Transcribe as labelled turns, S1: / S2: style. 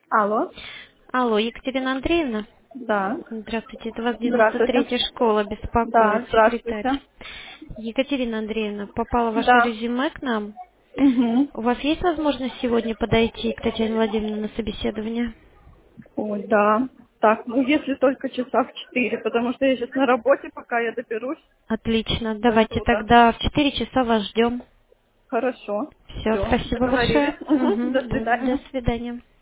S1: Алло.
S2: Алло, Екатерина Андреевна?
S1: Да.
S2: Здравствуйте, это вас
S1: Здравствуйте.
S2: 93-я школа
S1: Да,
S2: беспокоит, секретарь.
S1: здравствуйте.
S2: Екатерина Андреевна, попало ваше
S1: Да.
S2: резюме к нам.
S1: Угу.
S2: У вас есть возможность сегодня подойти к Татьяне Владимировне на собеседование?
S1: Ой, да. Так, ну если только часа в 4, потому что я сейчас на работе, пока я доберусь
S2: Отлично,
S1: до
S2: давайте
S1: туда.
S2: тогда в 4 часа вас ждем.
S1: Хорошо.
S2: Все,
S1: Все,
S2: спасибо большое.
S1: договорились. Угу. До
S2: До
S1: свидания.
S2: свидания.